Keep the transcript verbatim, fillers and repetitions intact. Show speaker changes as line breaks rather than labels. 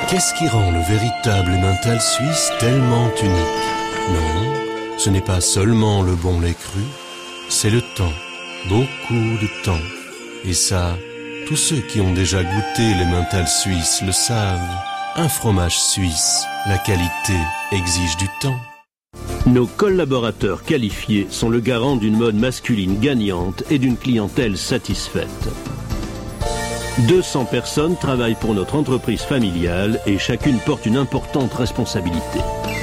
Qu'est-ce qui rend le véritable Emmental suisse tellement unique? Non, ce n'est pas seulement le bon lait cru, c'est le temps, beaucoup de temps. Et ça, tous ceux qui ont déjà goûté l'Emmental suisse le savent. Un fromage suisse, la qualité exige du temps.
Nos collaborateurs qualifiés sont le garant d'une mode masculine gagnante et d'une clientèle satisfaite. deux cents personnes travaillent pour notre entreprise familiale et chacune porte une importante responsabilité.